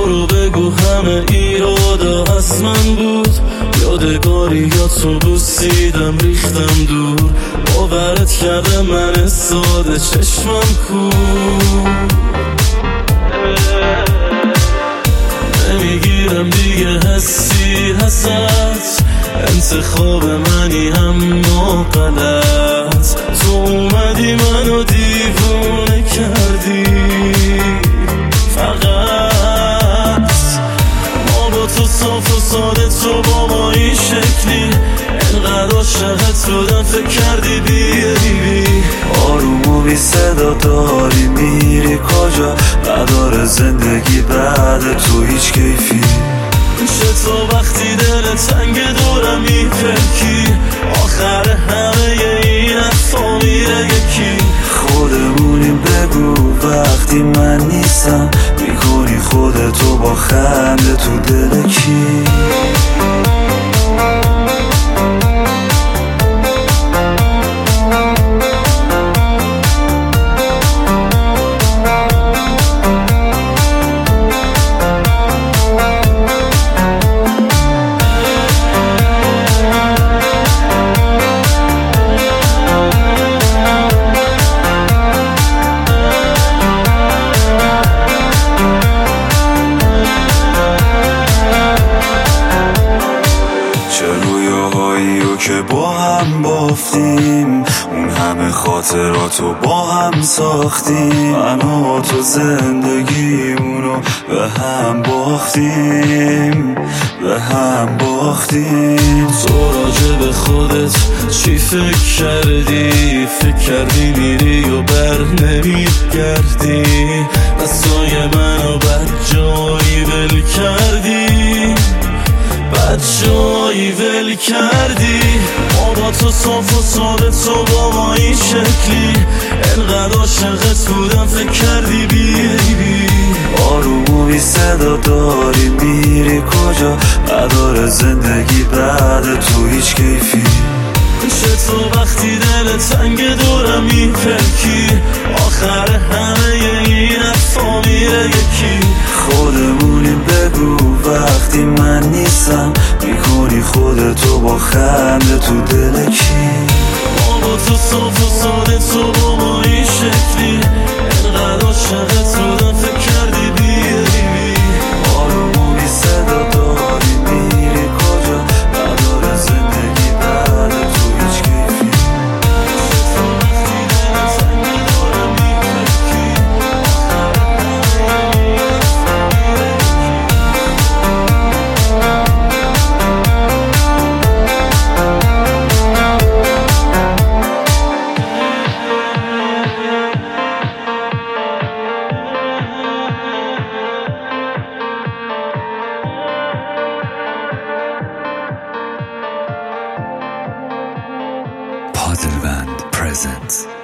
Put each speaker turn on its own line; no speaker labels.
برو بگو همه ایرادا از من بود، یادگاری یا تو بوسیدم ریختم دور، باورت کرده من ساده چشمم کور، نمیگیرم دیگه حسی هست، انتخاب منی اما غلط، تو اومدی منو دیوونه کردی، فقط ما با تو صاف و ساده، تو با ما این شکلی، انقدر عاشقت بودم فکر کردی بیایی،
آروم و بی صدا داری میری کجا، نداره زندگی بعد تو هیچ کیفی،
چطور وقتی دل تنگ دورم میپکی، آخر همه این حرفا میره یکی،
خودمونیم بگو وقتی من نیستم، میکنی خودتو با خنده تو دل کی؟ که با هم بافتیم، اون همه خاطراتو با هم ساختیم، من و تو زندگیمونو به هم باختیم، به هم باختیم.
تو راجع به خودت چی فکر کردی؟ فکر کردی میری و بر نمیگردی، دستای منو بد جایی ول کردی، بد جایی ول کردی، ما با تو صاف و ساده، تو با ما این شکلی، انقدر عاشقت بودم فکر کردی بیایی،
آروم و بی صدا داری میری کجا، نداره زندگی بعد تو هیچ کیفی،
چطور وقتی دل تنگ دورم میپکی، آخر همه این حرفا میره یکی،
خودمونیم بگو وقتی من نیستم، میکنی خودتو با خنده تو دل کی؟
ما با تو صاف و ساده، تو با ما این شکلی، انقدر عاشقت بودم فکر کردی بیایی،
آروم و بی صدا داری میری کجا، نداره زندگی بعد تو هیچ کیفی،
چطور وقتی دل تنگ دورم میپکی،
Padelband presents